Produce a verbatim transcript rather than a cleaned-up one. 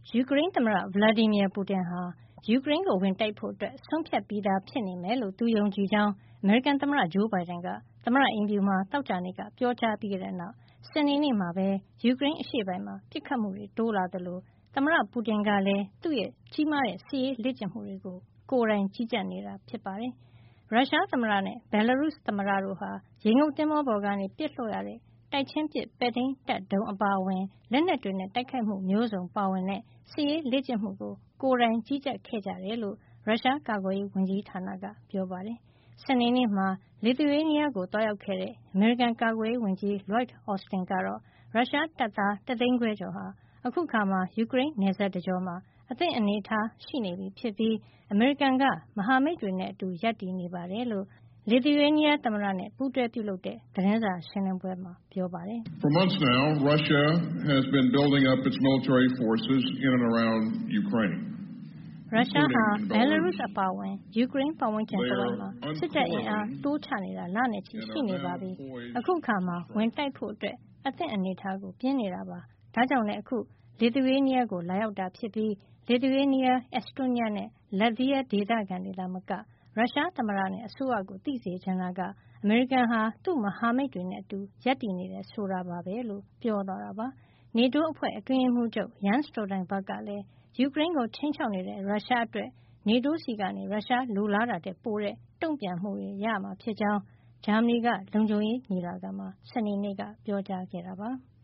ယူကရိန်းသမ္မတ Vladimir Putin ဟာ ယူကရိန်းကိုဝင်တိုက်ဖို့ဆုံးဖြတ်ပြီးသားဖြစ်နေမယ်လို့သူယုံကြည်ကြောင်းအမေရိကန်သမ္မတဂျိုးဘိုင်ဒန်ကသမ္မတအိမ်ဖြူမှာသောကြာနေ့ကပြောကြားပြီးတဲ့နောက်စနေနေ့မှာပဲယူကရိန်းအရှေ့ပိုင်းမှာပစ်ခတ်မှုတွေတိုးလာသလိုသမ္မတပူတင်ကလည်းသူ့ရဲ့ကြီးမားတဲ့စစ်ရေးလေ့ကျင့်မှုတွေကိုကိုယ်တိုင်ကြီးကြပ်နေတာဖြစ်ပါတယ်။ရုရှားသမ္မတနဲ့ဘယ်လာရုစ်သမ္မတတို့ဟာရေငုပ်သင်္ဘောပေါ်ကနေပစ်လွှတ်ရတဲ့တိုက်ချင်းပစ်ပဲ့ထိန်းတပ်ဒုံးအပါအဝင်လက်နက်တွေနဲ့တိုက်ခိုက်မှုမျိုးစုံပါဝင်တဲ့စစ်ရေးလေ့ကျင့်မှုကိုကိုယ်တိုင်ကြီးကြပ်ခဲ့ကြတယ်လို့ရုရှားကာကွယ်ရေးဝန်ကြီးဌာနကပြောပါတယ်။စနေနေ့မှာလစ်သူယေးနီးယားကိုတွားရောက်ခဲ့တဲ့အမေရိကန်ကာကွယ်ရေးဝန်ကြီး Lloyd Austin ကတော့ရုရှားတပ်သားတသိန်းခွဲကျော်ဟာအခုအခါမှာယူကရိန်းနယ်စပ်တကြောမှာအသင့်အနေထားရှိနေပြီဖြစ်ပြီးအမေရိကန်ကမဟာမိတ်တွေနဲ့အတူရပ်တည်နေပါတယ်လို့လစ်သူယေးနီးယားသမ္မတနဲ့ပူးတွဲပြုလုပ်တဲ့သတင်းစာရှင်းလင်းပွဲမှာပြောပါတယ်။ For months now, Russia has been building up its military forces in and around Ukraine. ရုရှားဟာဘယ်လာရုစ်အပါအဝင်ယူကရိန်းပတ်ဝန်းကျင်တစ်ဝိုက်မှာစစ်တပ်အင်အားတိုးချနေတာလနဲ့ချီရှိနေပါပြီ။အခုအခါမှာဝင်တိုက်ဖို့အတွက်အသင့်အနေထားကိုပြင်နေတာပါ။ဒါကြောင့်လည်းအခုလစ်သူယေးနီးယားကိုလာရောက်တာဖြစ်ပြီးလစ်သူယေးနီးယား၊အက်စတိုးနီးယားနဲ့လတ်ဗီးယားဒေသခံတွေသာမကရုရှားသမ္မတနဲ့အစိုးရကိုသိစေချင်တာကအမေရိကန်ဟာသူ့မဟာမိတ်တွေနဲ့အတူရပ်တည်နေတယ်ဆိုတာပါပဲလို့ပြောသွားတာပါ။ နေတိုးအဖွဲ့အတွင်းရေးမှူးချုပ် Jens Stoltenberg ကလည်းယူကရိန်းကိုခြိမ်းခြောက်နေတဲ့ရုရှားအတွက်နေတိုးဆီကနေရုရှားလိုလားတာထက်ပိုတဲ့တုံ့ပြန်မှုတွေရမှာဖြစ်ကြောင်းဂျာမနီကလုံခြုံရေးညီလာခံမှာစနေနေ့ကပြောကြားခဲ့တာပါ။